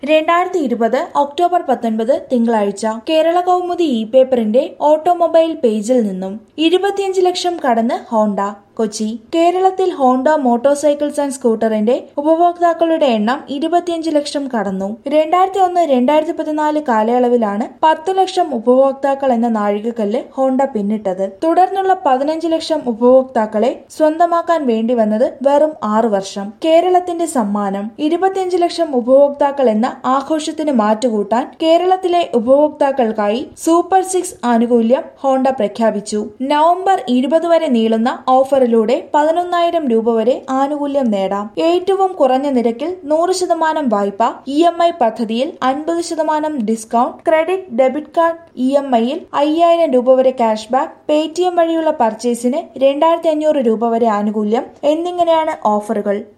2020 October 19 തിങ്കളാഴ്ച കേരള കൗമുദി പേപ്പറിന്റെ automobile പേജിൽ നിന്നും 25 ലക്ഷം കടന്ന് ഹോണ്ട. കൊച്ചി. കേരളത്തിൽ ഹോണ്ട മോട്ടോർ സൈക്കിൾസ് ആൻഡ് സ്കൂട്ടറിന്റെ ഉപഭോക്താക്കളുടെ എണ്ണം 25 ലക്ഷം കടന്നു. 2001-2014 കാലയളവിലാണ് 10 ലക്ഷം ഉപഭോക്താക്കൾ എന്ന നാഴികക്കല്ല് ഹോണ്ട പിന്നിട്ടത്. തുടർന്നുള്ള 15 ലക്ഷം ഉപഭോക്താക്കളെ സ്വന്തമാക്കാൻ വേണ്ടി വന്നത് വെറും 6 വർഷം. കേരളത്തിന്റെ സമ്മാനം. 25 ലക്ഷം ഉപഭോക്താക്കൾ എന്ന ആഘോഷത്തിന് മാറ്റുകൂട്ടാൻ കേരളത്തിലെ ഉപഭോക്താക്കൾക്കായി സൂപ്പർ 6 ആനുകൂല്യം ഹോണ്ട പ്രഖ്യാപിച്ചു. നവംബർ 20 വരെ നീളുന്ന ഓഫറിലൂടെ 11,000 രൂപ വരെ ആനുകൂല്യം നേടാം. ഏറ്റവും കുറഞ്ഞ നിരക്കിൽ 100% വായ്പ, EMI പദ്ധതിയിൽ 50% ഡിസ്കൗണ്ട്, ക്രെഡിറ്റ് ഡെബിറ്റ് കാർഡ് EMI-യിൽ 5,000 രൂപ വരെ ക്യാഷ് ബാക്ക്, പേടിഎം വഴിയുള്ള പർച്ചേസിന് 2,500 രൂപ വരെ ആനുകൂല്യം എന്നിങ്ങനെയാണ് ഓഫറുകൾ.